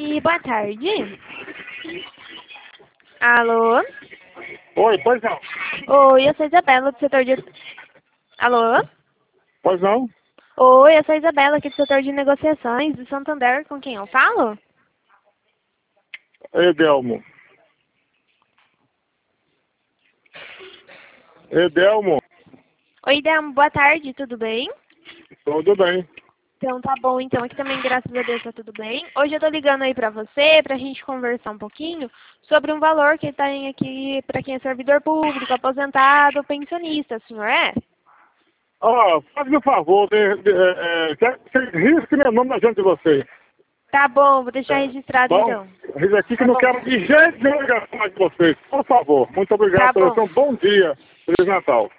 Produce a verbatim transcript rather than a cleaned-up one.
Oi, boa tarde. Alô? Oi, pois não. Oi, eu sou a Isabela do setor de... Alô? Pois não? Oi, eu sou a Isabela aqui do setor de negociações do Santander, com quem eu falo? Edelmo. Edelmo, Oi, Delmo, boa tarde, tudo bem? tudo bem. Então tá bom, então aqui também, graças a Deus, tá tudo bem. Hoje eu tô ligando aí pra você, pra gente conversar um pouquinho sobre um valor que tem aqui pra quem é servidor público, aposentado, pensionista, o senhor é? Ah, faz-me um favor, de, de, é, é, que- que risque meu nome na gente de vocês. Tá bom, vou deixar registrado Bom, então. risque aqui que Tá eu não bom. quero de jeito nenhum ligação mais de vocês. Por favor, muito obrigado Tá pelo bom. seu bom dia. Feliz Natal.